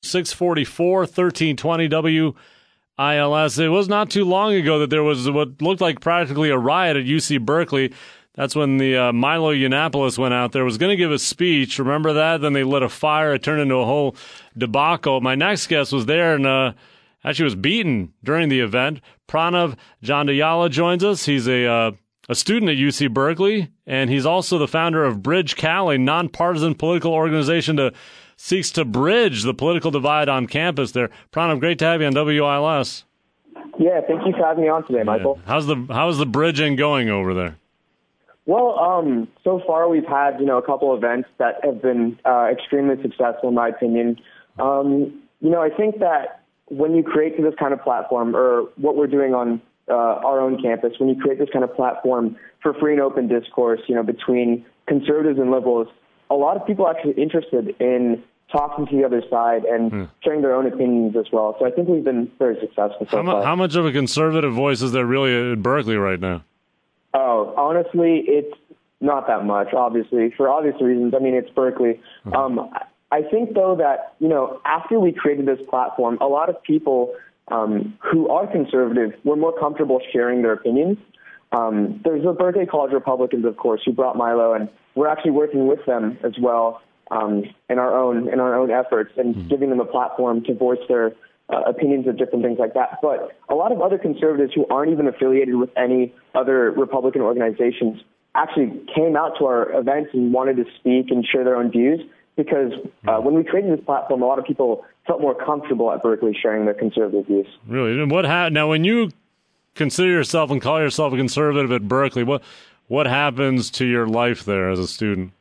644, 1320 WILS. It was not too long ago that there was what looked like practically a riot at UC Berkeley. That's when the Milo Yiannopoulos went out there, was going to give a speech. Remember that? Then they lit a fire. It turned into a whole debacle. My next guest was there and actually was beaten during the event. Pranav Jandayala joins us. He's a student at UC Berkeley, and he's also the founder of Bridge Cal, a nonpartisan political organization that seeks to bridge the political divide on campus there. Pranav, great to have you on WILS. Yeah, thank you for having me on today, Michael. How's the bridging going over there? Well, so far we've had, a couple events that have been extremely successful, in my opinion. I think that when you create this kind of platform, or what we're doing on our own campus, when you create this kind of platform for free and open discourse, between conservatives and liberals, a lot of people are actually interested in talking to the other side and sharing their own opinions as well. So I think we've been very successful so far. How much of a conservative voice is there really at Berkeley right now? Oh, honestly, it's not that much, obviously, for obvious reasons. I mean, it's Berkeley. I think, though, that, after we created this platform, a lot of people who are conservative were more comfortable sharing their opinions. There's the Berkeley College Republicans, of course, who brought Milo, and we're actually working with them as well in our own efforts and giving them a platform to voice their opinions of different things like that. But a lot of other conservatives who aren't even affiliated with any other Republican organizations actually came out to our events and wanted to speak and share their own views, because when we created this platform, a lot of people felt more comfortable at Berkeley sharing their conservative views. Really? And now, when you consider yourself and call yourself a conservative at Berkeley, what happens to your life there as a student?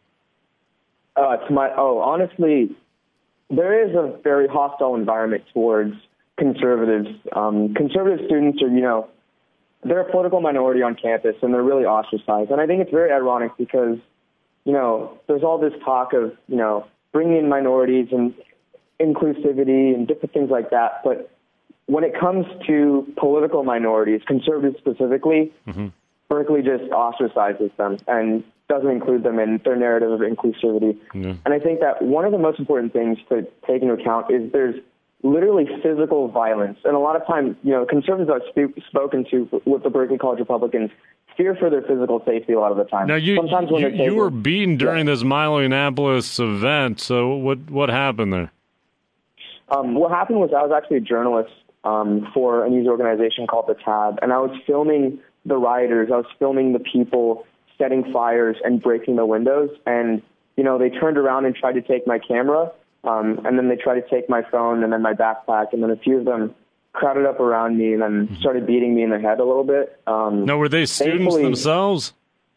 Honestly, there is a very hostile environment towards conservatives. Conservative students are, they're a political minority on campus, and they're really ostracized. And I think it's very ironic because, there's all this talk of, bringing in minorities and inclusivity and different things like that. But when it comes to political minorities, conservatives specifically, Berkeley just ostracizes them and doesn't include them in their narrative of inclusivity. And I think that one of the most important things to take into account is there's literally physical violence. And a lot of times, conservatives I've spoken to with the Berkeley College Republicans fear for their physical safety a lot of the time. Now, you were beaten during this Milo Yiannopoulos event, so what happened there? What happened was I was actually a journalist for a news organization called The Tab, and I was filming the rioters. I was filming the people setting fires and breaking the windows, and, they turned around and tried to take my camera, and then they tried to take my phone and then my backpack, and then a few of them crowded up around me and then started beating me in the head a little bit. Now, were they students themselves?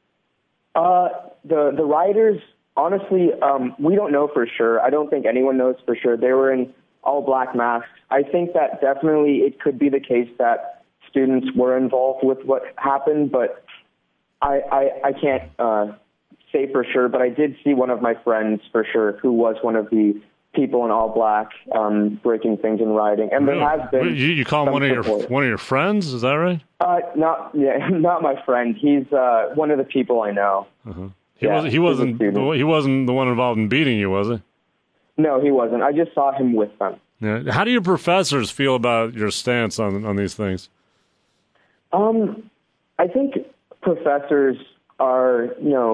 The rioters, honestly, we don't know for sure. I don't think anyone knows for sure. They were in all black masks. I think that definitely it could be the case that students were involved with what happened, but I can't say for sure. But I did see one of my friends for sure who was one of the people in all black breaking things and rioting. And there has been you call him one of your friends? Is that right? Not my friend. He's one of the people I know. He wasn't the one involved in beating you, was he? No, he wasn't. I just saw him with them. Yeah. How do your professors feel about your stance on these things? I think professors are,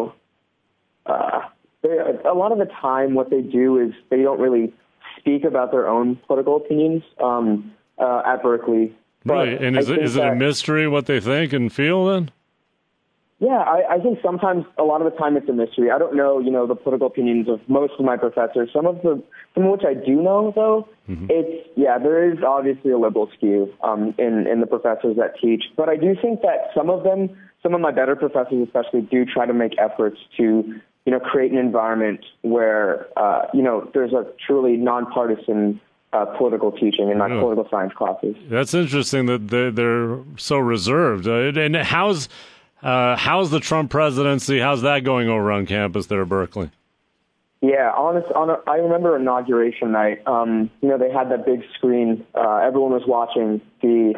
a lot of the time what they do is they don't really speak about their own political opinions at Berkeley. Really? And is it a mystery what they think and feel then? Yeah, I think sometimes, a lot of the time it's a mystery. I don't know, the political opinions of most of my professors. Some of which I do know, though, there is obviously a liberal skew in the professors that teach. But I do think that some of my better professors especially do try to make efforts to, create an environment where, there's a truly nonpartisan political teaching in my political science classes. That's interesting that they're so reserved. And how's the Trump presidency? How's that going over on campus there at Berkeley? Yeah, I remember inauguration night. They had that big screen. Everyone was watching the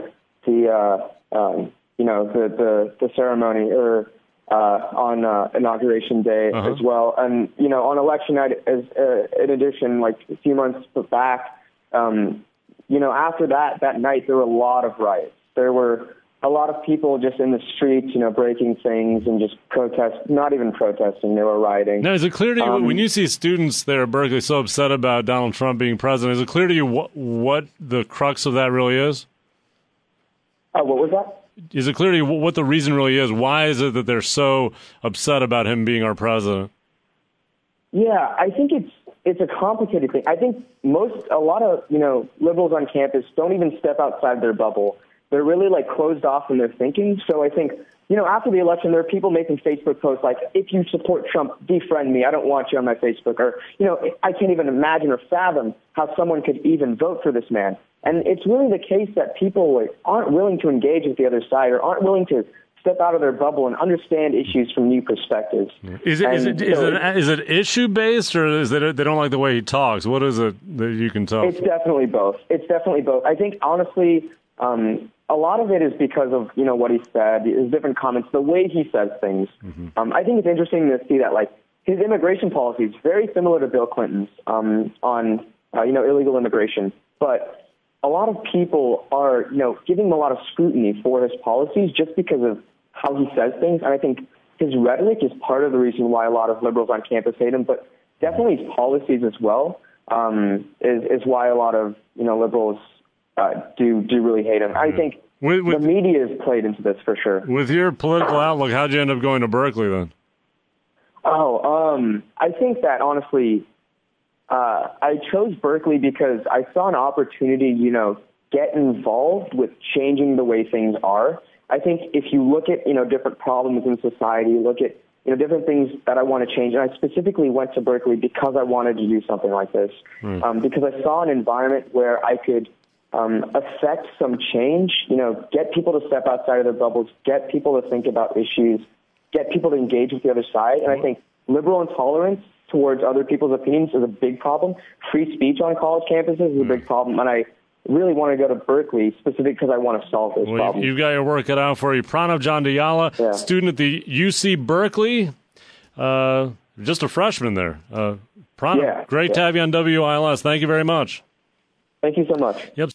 ceremony on inauguration day as well. And on election night, in addition, like a few months back, After that night, there were a lot of riots. There were a lot of people just in the streets, breaking things and just not even protesting, they were rioting. Now, is it clear to you, when you see students there at Berkeley so upset about Donald Trump being president, is it clear to you what the crux of that really is? What was that? Is it clear to you what the reason really is? Why is it that they're so upset about him being our president? Yeah, I think it's a complicated thing. I think a lot of, liberals on campus don't even step outside their bubble. They're really closed off in their thinking. So I think, after the election, there are people making Facebook posts like, if you support Trump, defriend me. I don't want you on my Facebook. Or, I can't even imagine or fathom how someone could even vote for this man. And it's really the case that people aren't willing to engage with the other side or aren't willing to step out of their bubble and understand issues from new perspectives. Is it issue based, or is it they don't like the way he talks? What is it that you can tell? It's definitely both. I think honestly, a lot of it is because of what he said, his different comments, the way he says things. Mm-hmm. I think it's interesting to see that his immigration policy is very similar to Bill Clinton's on illegal immigration, but a lot of people are giving him a lot of scrutiny for his policies just because of how he says things. And I think his rhetoric is part of the reason why a lot of liberals on campus hate him, but definitely his policies as well is why a lot of liberals do really hate him. I think the media has played into this for sure. With your political outlook, how'd you end up going to Berkeley then? I think that honestly, I chose Berkeley because I saw an opportunity, get involved with changing the way things are. I think if you look at, different problems in society, look at, different things that I want to change. And I specifically went to Berkeley because I wanted to do something like this, because I saw an environment where I could affect some change, get people to step outside of their bubbles, get people to think about issues, get people to engage with the other side. And I think liberal intolerance towards other people's opinions is a big problem. Free speech on college campuses is a big problem. And I really want to go to Berkeley specifically because I want to solve those problems. You've got your work cut out for you. Pranav Jandayala, student at the UC Berkeley, just a freshman there. Pranav, great to have you on WILS. Thank you very much. Thank you so much. Yep.